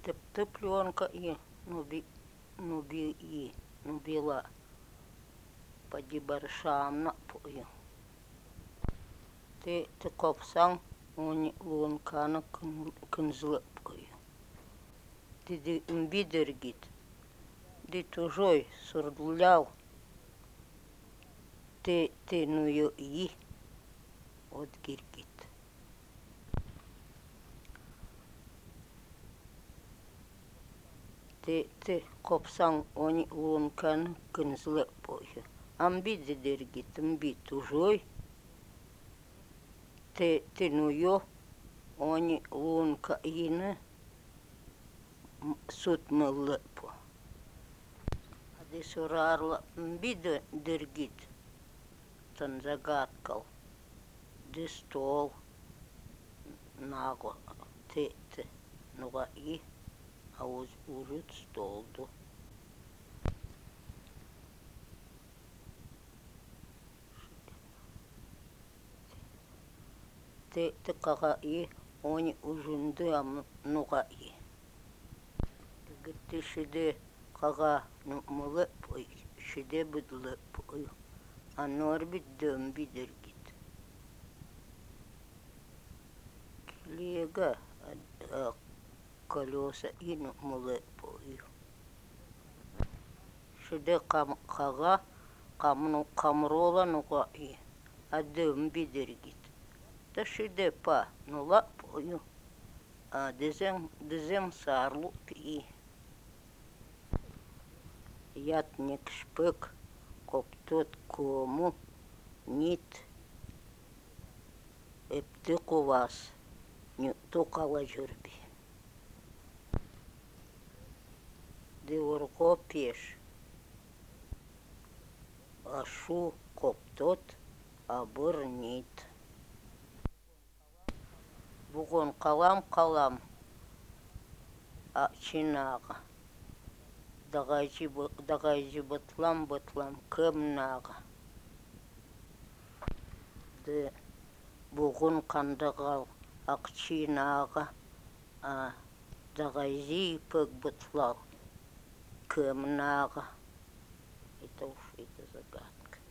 Ты пленка и нубила поди баршамна пою. Ты копсан они лункана кынзлы пою. Ты имбидергит. Ты чужой сурдулял. Ты ну и от гиргит. Ты копсан они лункана кынзлы пою. Амбидергит, имби чужой. Ты ну они лунка ины суд мылыпу. Ады сурарла мбиды дыргит, тан загадкал, ды стол, наго, ты, нуга и, а ужит столду. Ты кага и, они ужинды ам нуга и. Ты шиде кага мылыпу, шиде быдлыпу, а норбит дымби дыргит. Лега колеса и мылыпу. Шиде кага камрола нуга и, а дымби дыргит. Та шиде па нула пою, а дезем сарлу пи. Ятник шпык, коптот кому, нит, эпты кувас, не тукала журби. Деурго пеш, ашу коптот, абыр нит. Бугон калам, а чинага. Дагайжи бытлам, кымнага. Ды бугун кандагал, акчинага, а дагайжи пык бытлал, кымнага. Это загадка.